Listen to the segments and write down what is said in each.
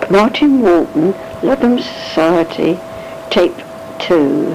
Martin Walton, Ludham Society, tape 2.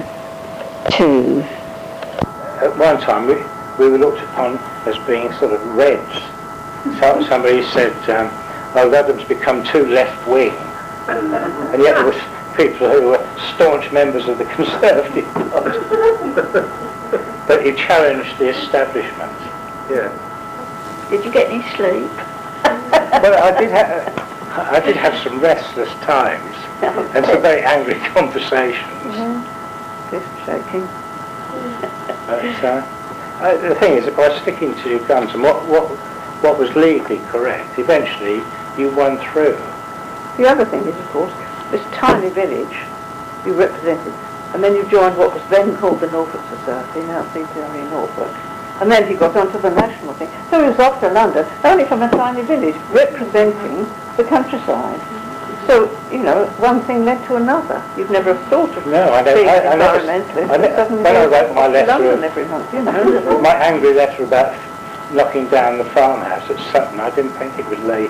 At one time we were looked upon as being sort of Reds. So somebody said, oh, Ludham's become too left-wing. And yet there were people who were staunch members of the Conservative Party. But you challenged the establishment. Yeah. Did you get any sleep? Well, I did have some restless times and some very angry conversations. Just shaking. But the thing is, by sticking to your guns and what was legally correct, eventually you won through. The other thing is, of course, this tiny village you represented, and then you joined what was then called the Norfolk Society, now CPRE Norfolk, and then he got onto the national thing. So he was off to London, only from a tiny village, representing the countryside. So, you know, one thing led to another. You'd never have thought of being environmentalist. When I wrote my letter, London every month, you know. My angry letter about knocking down the farmhouse at Sutton, I didn't think it would lay.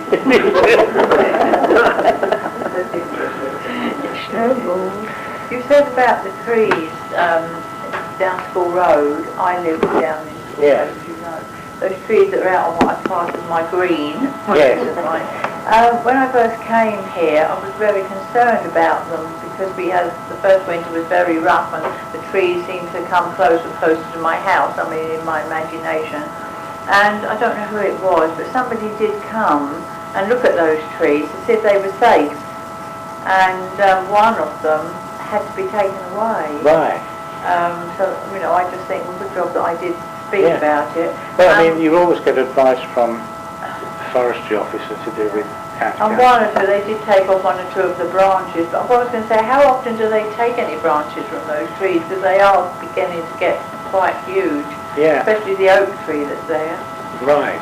You said about the trees down School Road. I live down in School Road, as you know. Those trees that are out on what I pass as my green. Yes. When I first came here, I was very concerned about them because the first winter was very rough and the trees seemed to come closer and closer to my house, I mean in my imagination. And I don't know who it was, but somebody did come and look at those trees to see if they were safe. And one of them had to be taken away. Right. So, you know, I just think it was a good job that I did speak about it. Well, I mean, you always get advice from forestry officers to do with county And one or two, they did take off one or two of the branches, but I was going to say, how often do they take any branches from those trees? Because they are beginning to get quite huge, especially the oak tree that's there. Right.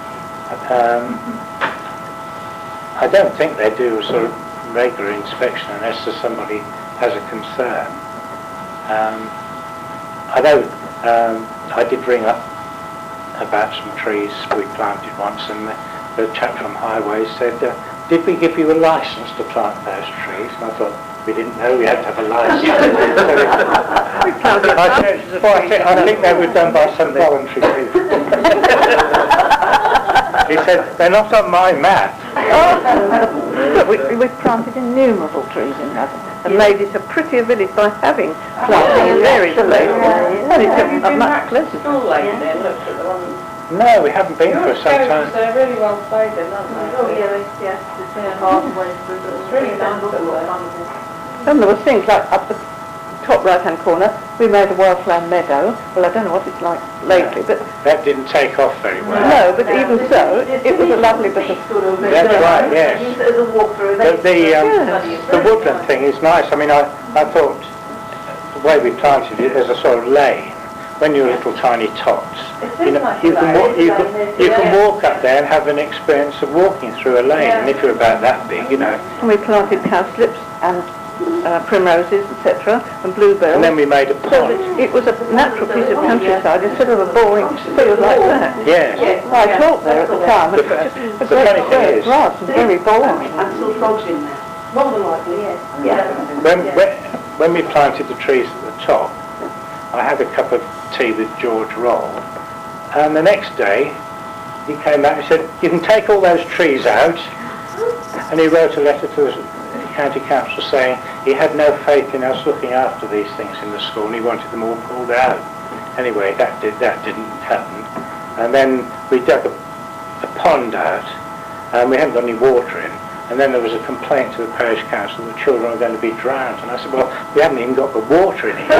I don't think they do a sort of regular inspection unless there's somebody has a concern. I know I did ring up about some trees we planted once, and the chap from Highways said, did we give you a licence to plant those trees? And I thought, we didn't know we had to have a licence. I think they were done by some voluntary people. He said, they're not on my map. But we've planted innumerable trees in Ludham and made it a prettier village by having planting in various places. And it's a much pleasant. No, we haven't been for some time. They're really well played in, aren't they? Oh, yeah. Halfway through. It's really nice up there. And there were things like up the top right-hand corner, we made a wildflower meadow. Well, I don't know what it's like lately, but... That didn't take off very well. No, but even so, it was a lovely bit of... That's right, yes. But the woodland thing is nice. I mean, I thought the way we planted it as a sort of lane, when you're little tiny tots, you can walk up there and have an experience of walking through a lane, and if you're about that big, you know. And we planted cowslips and primroses, etc., and bluebells. And then we made a pond. So it was a natural piece of countryside instead of a boring field like that. Yes. Well, I taught there at the time. The funny thing is, grass and very boring. And still frogs in there. More than likely, yes. when we planted the trees at the top, I had a cup of tea with George Roll, and the next day he came back and said, you can take all those trees out, and he wrote a letter to the County Council saying he had no faith in us looking after these things in the school and he wanted them all pulled out. Anyway, that didn't happen, and then we dug a pond out and we hadn't got any water in, and then there was a complaint to the parish council that children were going to be drowned, and I said, well, we haven't even got the water in here.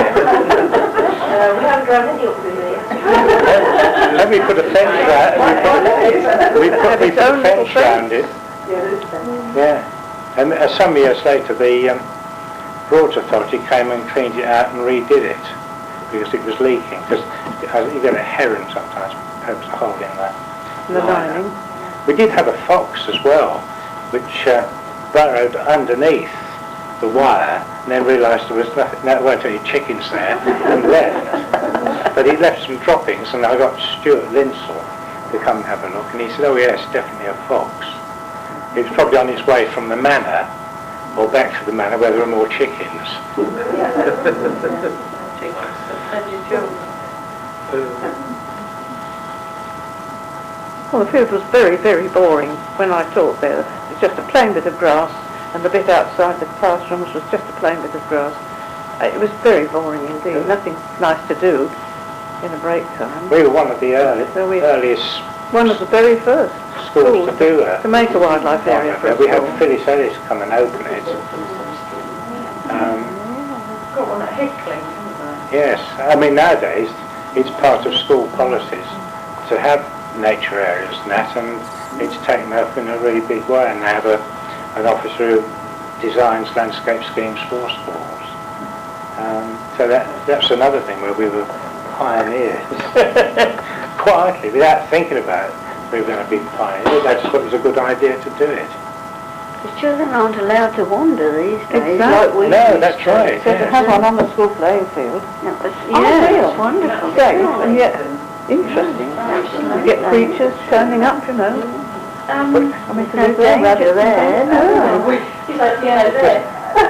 We haven't drowned any up in here. Then we put a fence around it. We put a fence around it. Yeah. And some years later, the Broads Authority came and cleaned it out and redid it because it was leaking. Because you get a heron sometimes, perhaps a hole in the lining. We did have a fox as well, which burrowed underneath the wire and then realised there was nothing, there weren't any chickens there, and left. But he left some droppings, and I got Stuart Linsell to come and have a look, and he said, oh yes, definitely a fox. It was probably on its way from the manor, or back to the manor where there were more chickens. Well, the field was very, very boring when I taught there. It was just a plain bit of grass, and the bit outside the classrooms was just a plain bit of grass. It was very boring indeed. Nothing nice to do in a break time. We were one of the earliest One of the very first schools to do that. to make a wildlife area for a We had school. Phyllis Ellis come and open it. Got one at Hickling, haven't Yes, I mean nowadays it's part of school policies to have nature areas and that, and it's taken up in a really big way, and they have an officer who designs landscape schemes for schools. So that's another thing where we were pioneers. Quietly, without thinking about it, we were going to be pioneers. They just thought it was a good idea to do it. The children aren't allowed to wander these days. Exactly. Like we No, used that's to. right. So to have one on the school playing field, That was, Oh, yeah, real. it's wonderful. safe and yet interesting. You get creatures turning up, you know. I mean, There's no danger there. No. It's like, there.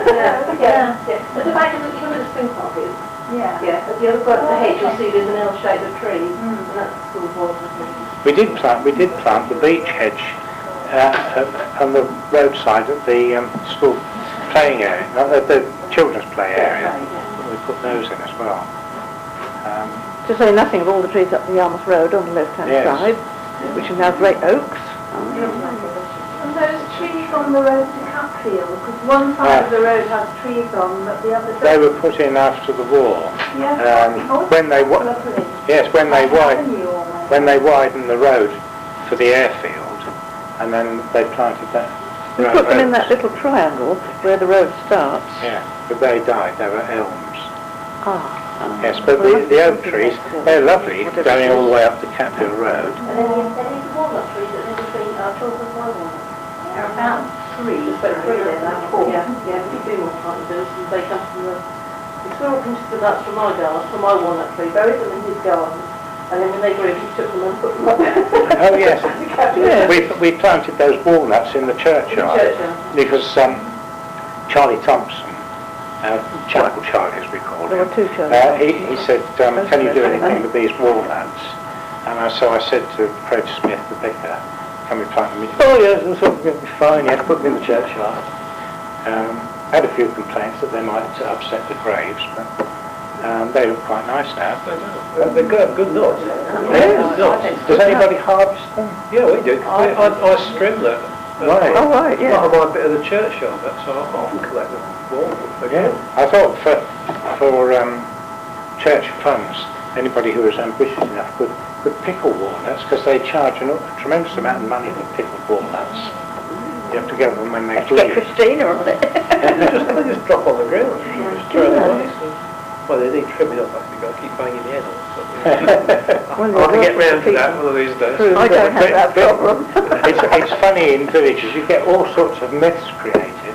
At the back of the, you know where the spring park is? Yeah. Yeah, at the other side of the hedge you'll see there's an L shape of trees, and that's the school water. We did plant the beech hedge on the roadside at the school playing area, not at the children's play area. We put those in as well. To say nothing of all the trees up the Yarmouth Road on the left-hand Yes. side, which are now great oaks. And those trees on the road to Cutfield, because one side of the road has trees on, but the other They doesn't. were put in after the war. Yeah. When they Lovely. yes, when they Avenue almost. when they widened the road for the airfield, and then they planted that. We road put them in oaks. that little triangle where the road starts. Yeah, but they died. They were elms. Ah. Yes, but the oak trees, they're lovely, going all the way up to Catfield Road. And then the walnut trees that live between our children's my walnut. There are about three. But three there now, four. Yeah, we do more part of those, and they come from the squirrel pinched the nuts from my garden, from my walnut tree, buried them in his garden, and then when they grew, he took them and put them up. Oh yes, Yes. we planted those walnuts in the churchyard because Charlie Thompson, Chapel Charlie as we called There him, were two children. he said, can you do anything with these walnuts? And so I said to Fred Smith, the vicar, can we plant them? Oh yes, that's going to be fine, yes, put them in the churchyard. Had a few complaints that they might upset the graves, but they look quite nice now. They've got good nuts. Yes. Does anybody harvest them? Yeah, we do. I strim them. Right. Oh, right, yeah. Not on my bit of the churchyard, that's so I often collect them. Yeah, I thought for church funds, anybody who was ambitious enough could pickle walnuts, because they charge a tremendous amount of money for pickled walnuts. You have to get them when they Get leave. Christina on it. They just drop on the ground. Just throw them away. Well, they need trimming up, actually. You've got to keep banging the head on something. When I'll have to get they're round to that one of these days. I don't have that problem. It's funny in villages, you get all sorts of myths created.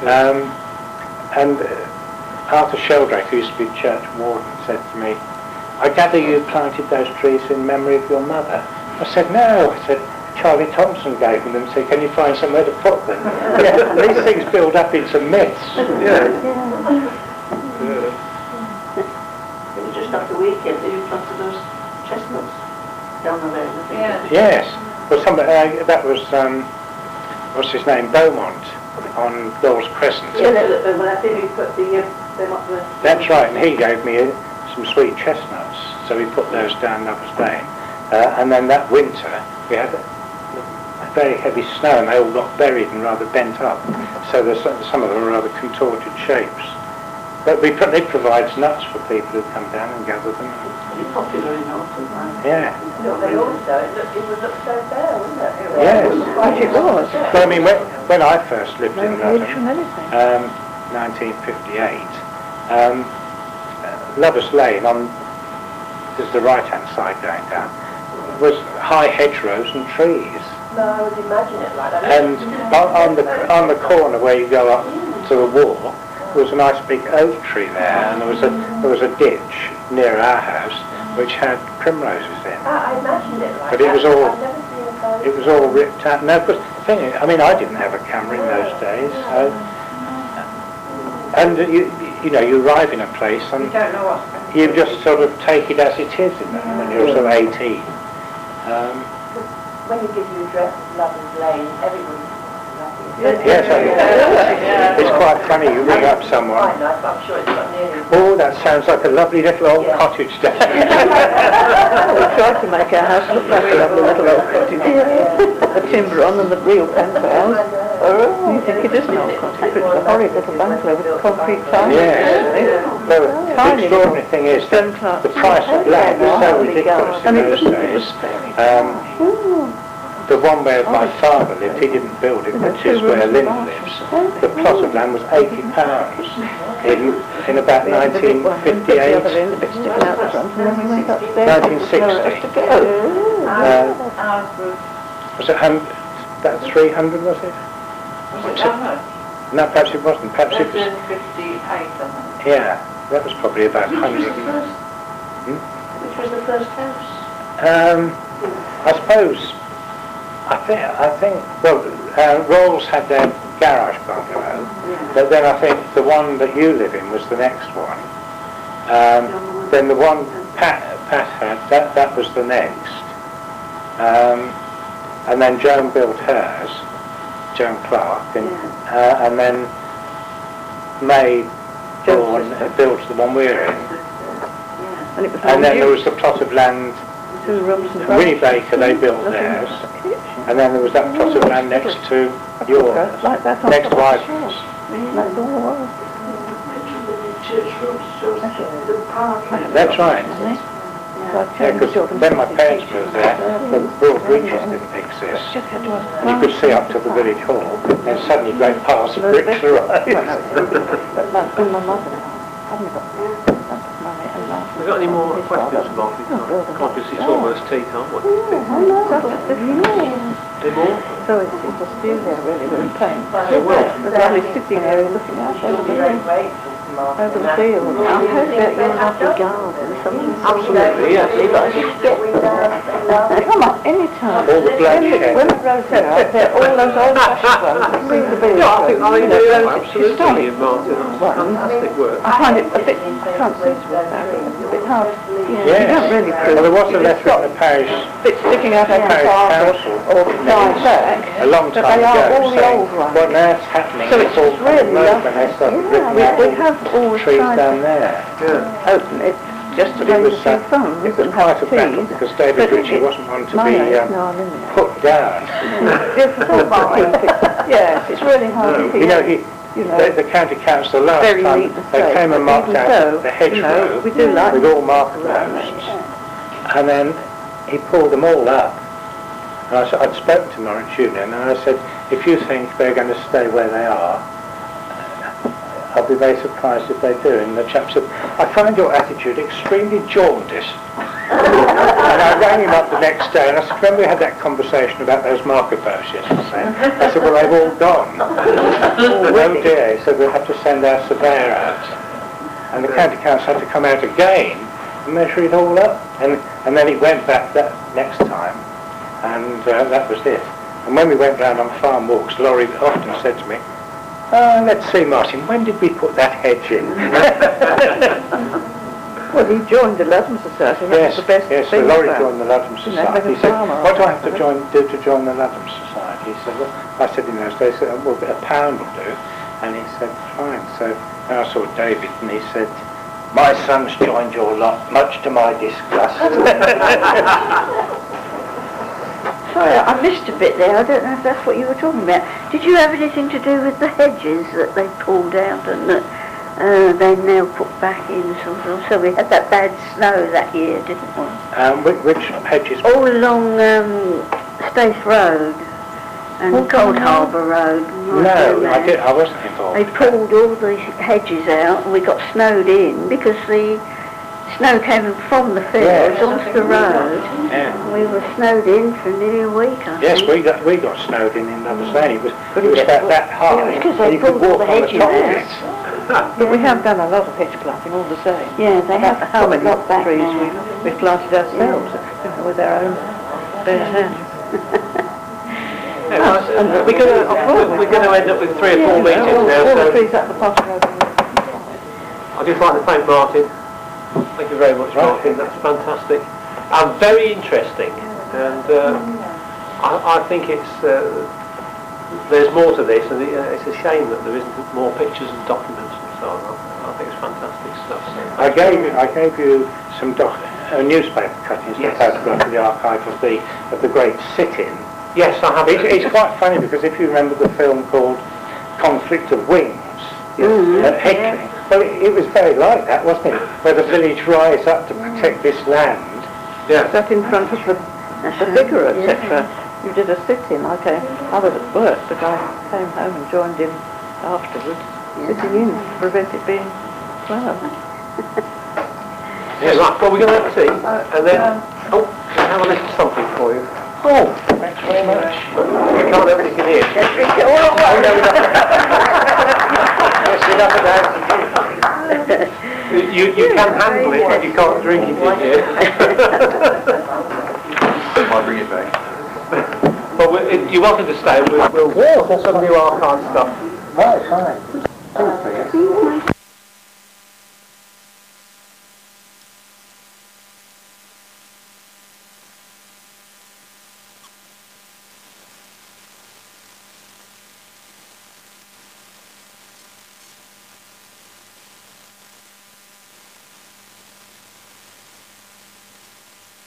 And Arthur Sheldrake, who used to be church warden, said to me, I gather you planted those trees in memory of your mother. I said, no. I said, Charlie Thompson gave them and said, can you find somewhere to put them? Yeah, these things build up into myths. Yeah. It was just after weekend that you planted those chestnuts down the lane, I think. Yeah. Yes. Well, that was, what's his name, Beaumont, on Lawes Crescent. Yeah, when I think we put them up there. That's right, and he gave me some sweet chestnuts, so we put those down Lover's Lane. And then that winter, we had a very heavy snow, and they all got buried and rather bent up. So some of them are rather contorted shapes. But it provides nuts for people who come down and gather them. It's popular in autumn, right? Yeah. They also, it was up so bare, wasn't it? Yes. Which it was. Well, I mean, when I first lived in No age London, from anything. 1958, Lover's Lane, there's the right-hand side going down, was high hedgerows and trees. No, I would imagine it like that. And on the corner where you go up to the wall, there was a nice big oak tree there, and there was a ditch near our house which had primroses in. I imagined it like But that. it was all- I've never seen a it was all ripped out. No, because the thing is, I mean, I didn't have a camera in those days. And you know, you arrive in a place and You don't know what's going to you just sort of take it as it is when you're sort of 18. When you give your address of Lover's Lane, everybody Yes, it's quite funny. You ring up someone. quite nice, but I'm sure it's not nearly. Oh, that sounds like a lovely little old cottage down there. We tried to make our house look like a lovely little old cottage. The timber on and the real penthouse. You think it is an old cottage, but it's a horrid little bungalow with concrete tiles. Yes. Well, the extraordinary thing is that the price of land is so ridiculous in those days. The one where my father lived, he didn't build it, which is where Lynn lives. The plot of land was £80 in about 1958. 1960. Was it about 300, was it? No, perhaps it wasn't. Perhaps it was... 58, Yeah, that was probably about 100. Which was the first house? I suppose... I think, well, Rolls had their garage bungalow, but then I think the one that you live in was the next one. Then the one Pat had, that was the next. And then Joan built hers, Joan Clark, and then May Vaughan built the one we're in. And then there was the plot of land, Winnie Baker, they built theirs. And then there was that plot of land next to your, next to Ivan's. That's all it was. That's right. Yeah, because when my parents moved there, the broad bridges didn't exist. You could see up to the village hall, and suddenly great piles of bricks arrived. But like when my mother hadn't got money and life. Have we got any more questions, Mark? Because it's almost tea time. What do you think? Any more? So it's a studio really, we're playing. Oh, well. There's lovely sitting area looking out over the field. I heard about your lovely garden. Absolutely, yes. Come on, any time. All the bloodshed. When the roads are up there, all those old fashioned ones that seem to be... Yeah, I think you know, do. those Absolutely, historic Martin. That's fantastic work. I find it a bit, I can't see about it, a bit hard. You Yes. don't really prove Well, there was a it. letter in the parish Bit sticking out over the Parish car Council or side back. a long But time they are ago all the saying, old ones. what on earth's happening? So it's all really when they started ripping out We have always trees tried down to there. open it just to But it raise was, a few funds it was and quite have a battle teas. because David But Ritchie wasn't one to my be age, no, I'm in there. put down. It's difficult to keep it. Yes, it's really hard to keep You know, it. the county council last Very time, neat and they safe, came and but marked even out so, the hedgerow we do like with all marker posts. And then he pulled them all up. And I said, I'd spoken to Norwich Union and I said, if you think they're going to stay where they are, I'll be very surprised if they do. And the chap said, I find your attitude extremely jaundiced. And I rang him up the next day and I said, remember we had that conversation about those marker posts yesterday? I said, well, they've all gone. Oh dear, he said, we'll have to send our surveyor out. And the county council had to come out again and measure it all up. And then it went back that next time, and that was it. And when we went round on farm walks, Laurie often said to me, let's see, Martin, when did we put that hedge in? Well, he joined the Ludlam Society. That was the best yes, thing so Laurie about it. joined the Ludlam You know, Society. He like a said, farmer. what do I have to do to join the Ludlam Society? He said, well, I said in those days, well, £1 will do. And he said, fine. So then I saw David and he said, my son's joined your lot, much to my disgust. Sorry, I missed a bit there. I don't know if that's what you were talking about. Did you have anything to do with the hedges that they pulled out and that they now put back in? So we had that bad snow that year, didn't we? Which hedges? All along Staith Road and Cold Harbour Road. No, I wasn't involved. They pulled all the hedges out and we got snowed in because the snow came from the fields onto the road. Yeah. We were snowed in for nearly a week, I Yes, think. we got snowed in Lover's Lane. It was about that high. Yeah, because and they you could pulled all walk the on the hedges top of out. it. But we have done a lot of hedge planting all the same. Yeah, they have How put many a lot back trees now. we've planted ourselves, you know, with our own bare hands. We're going to end up with 3 or 4 meetings now. All the So trees at the bottom of the... I'd just like to thank Martin. Thank you very much, Martin. That's fantastic and very interesting. And I think it's there's more to this, and it's a shame that there isn't more pictures and documents and so on. I think it's fantastic stuff. So. I gave you some newspaper cuttings, Yes. the photograph of the archive of the great sit-in. Yes, I have. It's quite funny because if you remember the film called Conflict of Wings at Hickling, well, it was very like that, wasn't it? Where the village rise up to protect this land. Yeah. Sat in front of the vicar, etc. You did a sit-in. I was at work, but I came home and joined in afterwards, sitting in to prevent it being well. Yeah, right. Well, we're going to have tea, and then we'll have a little something for you. Oh, thanks very much. You can't help it, you can hear. You can handle it, but you can't drink it in here. I'll bring it back. But you're welcome to stay. We'll put some new archive stuff. Right, fine.